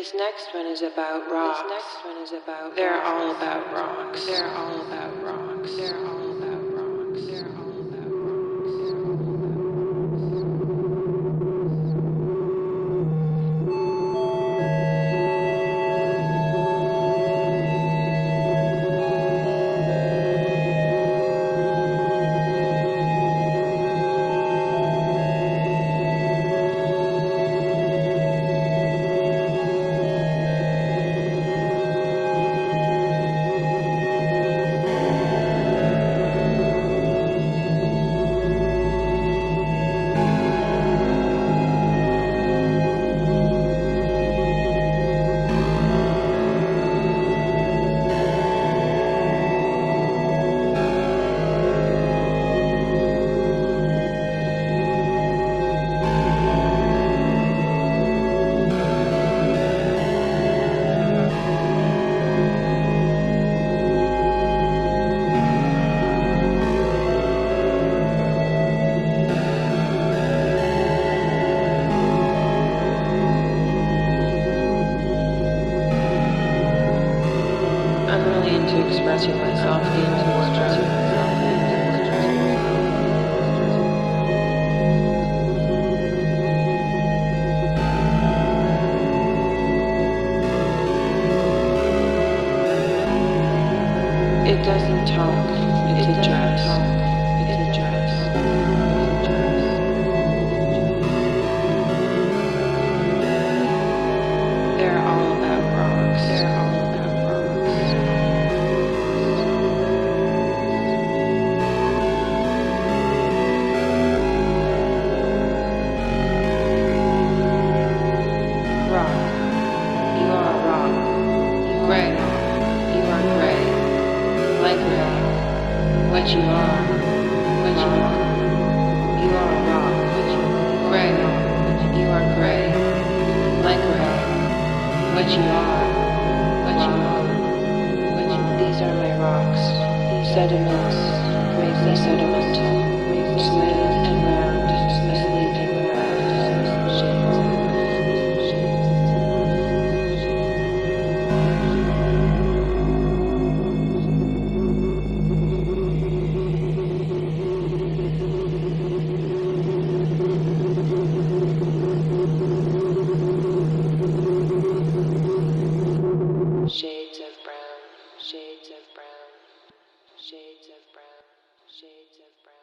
This next one is about rocks. They're all about rocks. They're all about rocks. They're all about rocks. They're all about rocks. They're all I'm really into expressing myself in words. It doesn't talk, it's a dress. It's a dress. They're all about rocks. They're all about rocks. Rock. You are rock. Gray. You are gray. Like rain. What you are. What you are. You are rock. Gray. You are gray. Like rain. What you are. What you are. What you are. These are my rocks. Sediments. Gravely sedimental. Smooth and round. Smoothly and round. Shades. Shades of brown, shades of brown, shades of brown, shades of brown.